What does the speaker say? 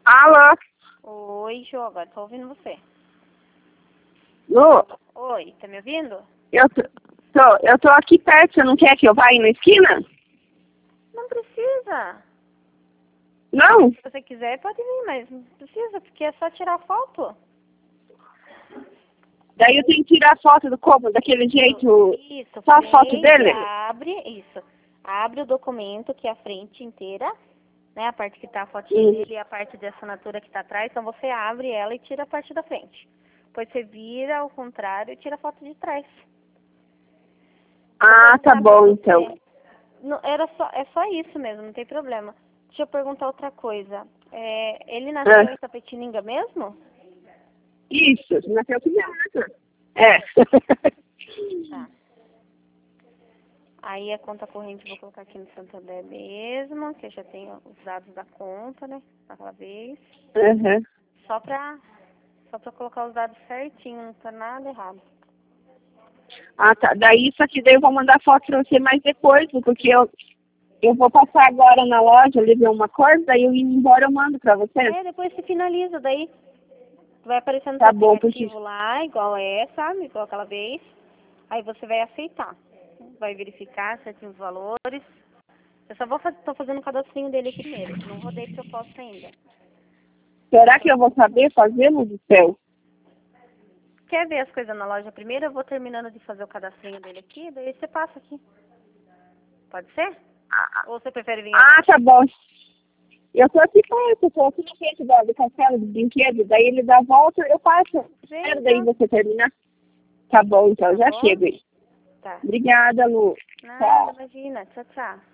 Alô? Oi, Jô, agora tô ouvindo você. Lu, Oi, tá me ouvindo? eu tô aqui perto, você não quer que eu vá aí na esquina? Não precisa. Não? Se você quiser, pode vir, mas não precisa, porque é só tirar foto. Daí eu tenho que tirar foto do corpo daquele jeito, Isso, só a foto frente, dele? abre, isso. Abre o documento, que é a frente inteira, né? A parte que tá a fotinha dele e a parte da assinatura que tá atrás. Então você abre ela e tira a parte da frente. Depois você vira ao contrário e tira a foto de trás. Ah, tá bom então. Não, é só isso mesmo, não tem problema. Deixa eu perguntar outra coisa. Ele nasceu em Itapetininga mesmo? Isso, nasceu criança. É. Tá. Aí a conta corrente eu vou colocar aqui no Santander mesmo, que eu já tenho os dados da conta, né? Daquela vez. Uhum. Só pra colocar os dados certinho, não tá nada errado. Ah, tá. Daí isso aqui daí eu vou mandar foto pra você mais depois, porque eu vou passar agora na loja, ali ver uma coisa, daí eu indo embora eu mando pra você. Depois você finaliza, daí vai aparecendo no Tá seu bom, aplicativo porque... lá, igual sabe? Igual aquela vez. Aí você vai aceitar. Vai verificar certinho os valores. Eu só tô fazendo o cadastrinho dele aqui primeiro. Não rodei proposta ainda. Será que eu vou saber fazer, meu Deus do céu? Quer ver as coisas na loja primeiro? Eu vou terminando de fazer o cadastrinho dele aqui, daí você passa aqui. Pode ser? Ou você prefere vir agora? Ah, tá bom. Eu tô aqui perto, eu tô aqui na frente do castelo de brinquedo, daí ele dá a volta, eu passo. Vem, Espero daí então. você terminar. Tá bom, então, Tá já bom? chego aí. Tá. Obrigada, Lu. Nada, Tchau. imagina. Tchau, tchau.